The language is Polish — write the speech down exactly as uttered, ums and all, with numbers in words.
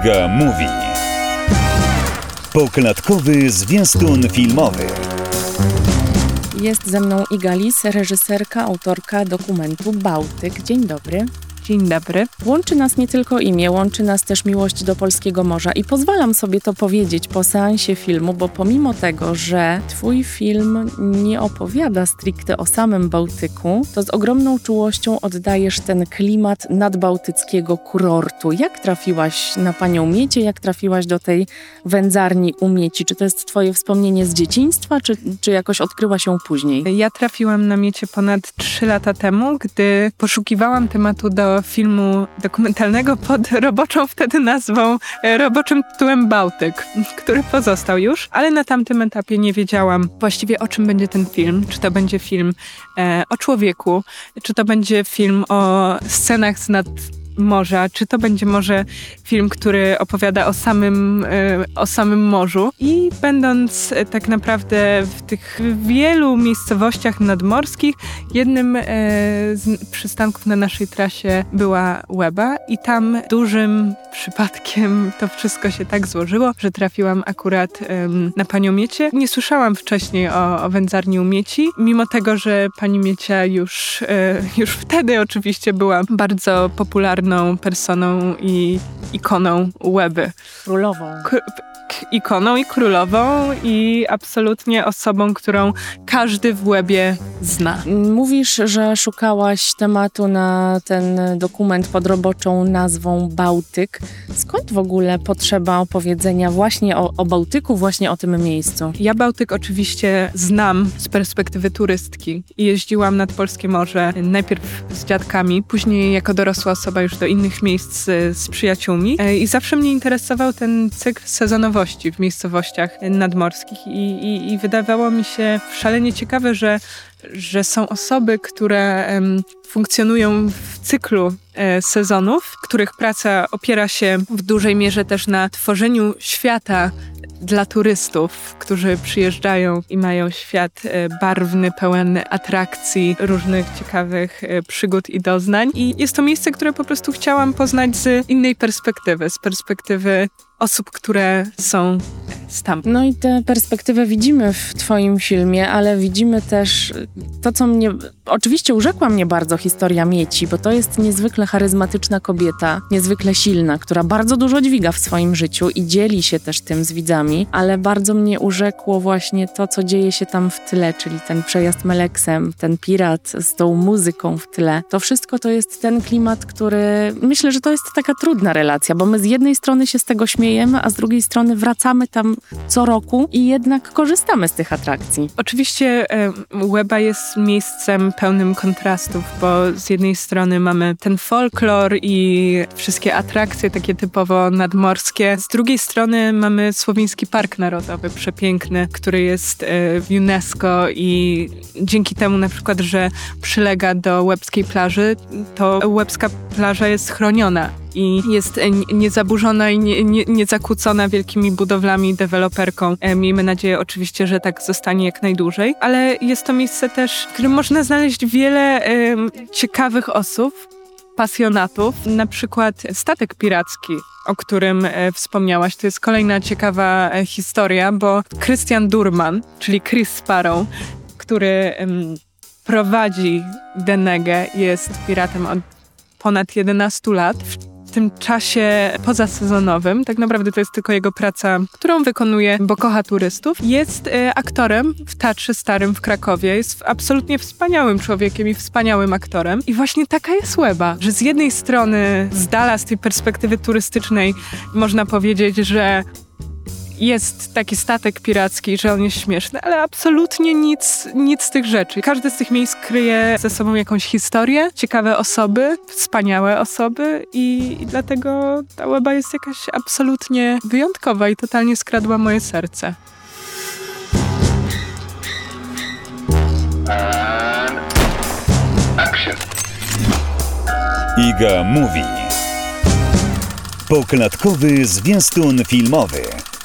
Iga Mówi. Poklatkowy zwiastun filmowy. Jest ze mną Iga Lis, reżyserka, autorka dokumentu Bałtyk. Dzień dobry. Dzień dobry. Łączy nas nie tylko imię, łączy nas też miłość do polskiego morza i pozwalam sobie to powiedzieć po seansie filmu, bo pomimo tego, że twój film nie opowiada stricte o samym Bałtyku, to z ogromną czułością oddajesz ten klimat nadbałtyckiego kurortu. Jak trafiłaś na Panią Miecie? Jak trafiłaś do tej wędzarni u Mieci? Czy to jest twoje wspomnienie z dzieciństwa, czy, czy jakoś odkryłaś ją później? Ja trafiłam na Miecie ponad trzy lata temu, gdy poszukiwałam tematu do filmu dokumentalnego pod roboczą wtedy nazwą, roboczym tytułem Bałtyk, który pozostał już, ale na tamtym etapie nie wiedziałam właściwie, o czym będzie ten film. Czy to będzie film e, o człowieku, czy to będzie film o scenach z nad morza, czy to będzie może film, który opowiada o samym, y, o samym morzu. I będąc y, tak naprawdę w tych wielu miejscowościach nadmorskich, jednym y, z przystanków na naszej trasie była Łeba i tam dużym przypadkiem to wszystko się tak złożyło, że trafiłam akurat y, na Panią Miecie. Nie słyszałam wcześniej o, o wędzarni u Mieci, mimo tego, że Pani Miecia już, y, już wtedy oczywiście była bardzo popularna personą i ikoną Łeby. Królową. K- ikoną i królową i absolutnie osobą, którą każdy w Łebie zna. Mówisz, że szukałaś tematu na ten dokument pod roboczą nazwą Bałtyk. Skąd w ogóle potrzeba opowiedzenia właśnie o, o Bałtyku, właśnie o tym miejscu? Ja Bałtyk oczywiście znam z perspektywy turystki i jeździłam nad Polskie Morze najpierw z dziadkami, później jako dorosła osoba już do innych miejsc z, z przyjaciółmi i zawsze mnie interesował ten cykl sezonowości w miejscowościach nadmorskich i, i, i wydawało mi się szalenie ciekawe, że, że są osoby, które um, funkcjonują w cyklu e, sezonów, których praca opiera się w dużej mierze też na tworzeniu świata dla turystów, którzy przyjeżdżają i mają świat e, barwny, pełen atrakcji, różnych ciekawych e, przygód i doznań. I jest to miejsce, które po prostu chciałam poznać z innej perspektywy, z perspektywy osób, które są stamtąd. No i tę perspektywę widzimy w twoim filmie, ale widzimy też to, co mnie... Oczywiście urzekła mnie bardzo historia Mieci, bo to jest niezwykle charyzmatyczna kobieta, niezwykle silna, która bardzo dużo dźwiga w swoim życiu i dzieli się też tym z widzami, ale bardzo mnie urzekło właśnie to, co dzieje się tam w tle, czyli ten przejazd Meleksem, ten pirat z tą muzyką w tle. To wszystko to jest ten klimat, który... Myślę, że to jest taka trudna relacja, bo my z jednej strony się z tego śmiejemy, a z drugiej strony wracamy tam co roku i jednak korzystamy z tych atrakcji. Oczywiście e, Łeba jest miejscem pełnym kontrastów, bo z jednej strony mamy ten folklor i wszystkie atrakcje takie typowo nadmorskie. Z drugiej strony mamy Słowiński Park Narodowy, przepiękny, który jest e, w UNESCO i dzięki temu na przykład, że przylega do łebskiej plaży, to łebska plaża jest chroniona i jest niezaburzona i nie, nie, niezakłócona wielkimi budowlami, deweloperką. Miejmy nadzieję oczywiście, że tak zostanie jak najdłużej, ale jest to miejsce też, w którym można znaleźć wiele e, ciekawych osób, pasjonatów, na przykład statek piracki, o którym e, wspomniałaś. To jest kolejna ciekawa e, historia, bo Christian Durman, czyli Chris Sparrow, który e, prowadzi Denegę, jest piratem od ponad jedenastu lat. W tym czasie pozasezonowym, tak naprawdę to jest tylko jego praca, którą wykonuje, bo kocha turystów. Jest e, aktorem w Teatrze Starym w Krakowie. Jest absolutnie wspaniałym człowiekiem i wspaniałym aktorem. I właśnie taka jest Łeba, że z jednej strony z dala z tej perspektywy turystycznej można powiedzieć, że jest taki statek piracki, że on jest śmieszny, ale absolutnie nic, nic z tych rzeczy. Każde z tych miejsc kryje ze sobą jakąś historię, ciekawe osoby, wspaniałe osoby i, i dlatego ta Łeba jest jakaś absolutnie wyjątkowa i totalnie skradła moje serce. And action. Iga Mówi. Poklatkowy zwiastun filmowy.